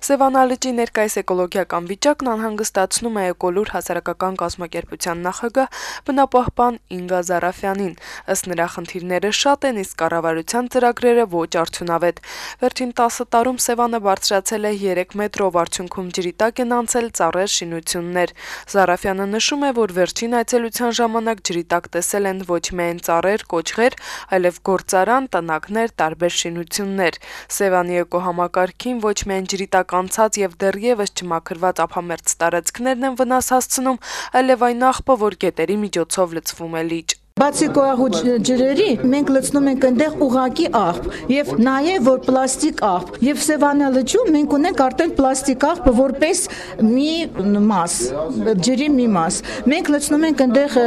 Սևանա լճի ներկայիս էկոլոգիական վիճակն անհանգստացնում է Էկոլուր հասարակական կազմակերպության նախագահ բնապահպան Ինգա Զարաֆյանին։ Ըստ նրա խնդիրները շատ են, իսկ կառավարության ծրագրերը ոչ արդյունավետ։ Վերջին 10 տարում Սևանը բարձրացել է 3 մետրով, արդյունքում ջրի տակ են անցել ծառեր, շինություններ։ Զարաֆյանը նշում է, որ վերջին այցելության ժամանակ ջրի տակ տեսել են ոչ միայն ծառեր, կոճղեր, այլև գործարան, տնակներ, տարբեր շինություններ։ Սևանի էկոհամակարգին ոչ միայն ջրի տակ անցած եւ դեռևս չմաքրված ափամերձ տարածքներն են վնաս հասցնում, այլև այն աղբը, որ գետերի միջոցով լցվում է լիճ։ Բացի կոաղու ջրերի, մենք լցնում ենք այնտեղ ուղակի աղբ եւ նաեւ որ պլաստիկ աղբ եւ Սևանա լճում մենք ունենք արդեն պլաստիկ աղբը որպես մի մաս, ջրի մի մաս։ Մենք լցնում ենք այնտեղ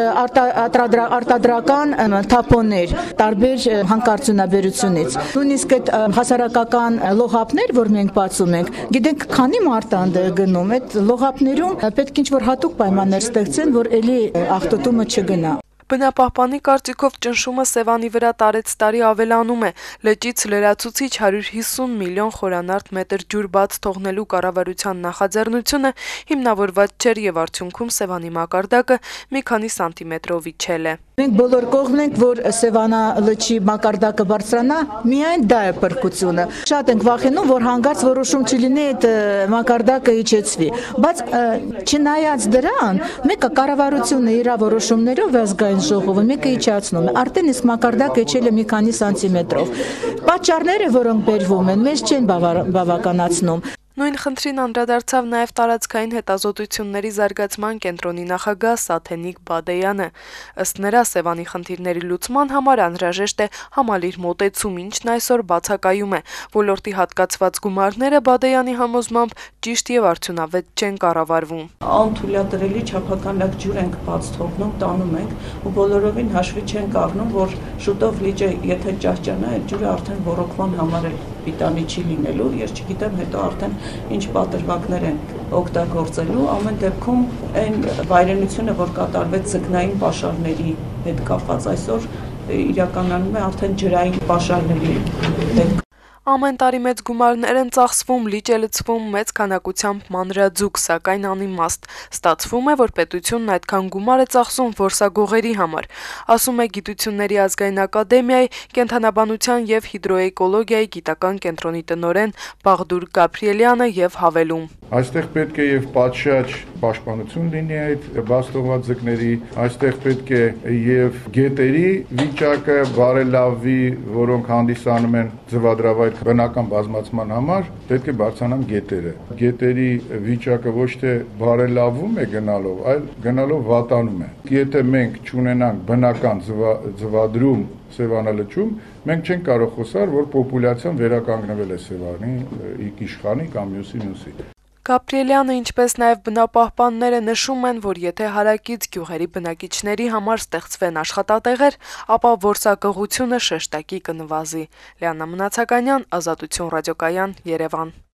արտադրական թափոններ, տարբեր հանքարդյունաբերությունից։ Նույնիսկ այդ հասարակական լողափներ, որ մենք բացում ենք, գիտենք քանի մարդ անդը գնում, այդ լողափներում պետք ինչ-որ հատուկ պայմաններ ստեղծեն, որ էլի աղտոտումը չգնա։ Բնապահպանի կարծիքով ճնշումը Սևանի վրա տարեցտարի ավելանում է։ Լճից լրացուցիչ 150 միլիոն խորանարդ մետր ջուր բաց թողնելու կառավարության նախաձեռնությունը հիմնավորված չէր եւ արդյունքում Սևանի մակարդակը մի քանի սանտիմետրով իջել է։ Մենք բոլոր կողմն ենք, որ Սևանա լճի մակարդակը բարձրանա, միայն դա է փրկությունը։ Շատ ենք վախենում, որ հանկարծ որոշում չլինի այդ մակարդակը իջեցվի։ Բայց չնայած դրան, մեկը կառավարությունը իր որոշումներով ազգային ժողովը մեկը իջացնում է։ Արդեն իսկ մակարդակը իջել է մի քանի սանտիմետրով։ Պատճառները, որոնք բերվում են, մեզ չեն բավականացնում։ Նույն խնդրին անդրադարձավ նաև տարածքային հետազոտությունների զարգացման կենտրոնի նախագահ Սաթենիկ Բադեյանը։ Ըստ նրա, Սևանի խնդիրների լուծման համար անհրաժեշտ է համալիր մոտեցում, ինչն այսօր բացակայում է։ Ոլորտի հատկացված գումարները Բադեյանի համոզմամբ ճիշտ եւ արդյունավետ չեն կառավարվում։ Անթույլատրելի չափականակ ջուր ենք բաց թողնում, տանում ենք ու բոլորովին հաշվի չենք առնում, որ շուտով լիճը եթե ճահճանա, այդ ջուրը արդեն ոռոգման համար է պիտանի չի լինելու, ես չգիտեմ հետո արդեն ինչ պատրվակներ են օգտագործելու, ամեն դեպքում այն վայրենությունը, որ կատարվեց ձկնային պաշարների հետ կապված, այսօր իրականանում է արդեն ջրային պաշարների հետ։ Ամեն տարի մեծ գումարներ են ծախսվում, լիճ է լցվում մեծ քանակությամբ մանրաձուկ, սակայն անիմաստ։ Ստացվում է, որ պետությունն այդքան գումար է ծախսում որսագողերի համար, ասում է Գիտությունների ազգային ակադեմիայի կենդանաբանության եւ հիդրոէկոլոգիայի գիտական կենտրոնի տնօրեն Բաղդուր Գաբրիելյանը եւ հավելում. Այստեղ պետք է եւ պատշաճ պաշտպանություն լինի այդ բաց թողված ձկների, այստեղ պետք է եւ գետերի վիճակը բարելավվի, որոնք հանդիսանում են ձվադրավայր բնական բազմացման համար, պետք է բարձրանան գետերը։ Գետերի վիճակը ոչ թե բարելավում է գնալով, այլ գնալով վատանում է։ Եթե մենք չունենանք բնական ձվադրում Սևանա լճում, մենք չենք կարող խոսալ, որ պոպուլյացիան վերականգնվել է Սևանի իշխանի կամ մյուսի։ Գաբրիելյանը, ինչպես նաև բնապահպանները նշում են, որ եթե հարակից գյուղերի բնակիչների համար ստեղծվեն աշխատատեղեր, ապա որսագողությունը շեշտակի կնվազի։ Լիաննա Մնացականյան, Ազատություն ռադիոկայան, Երևան։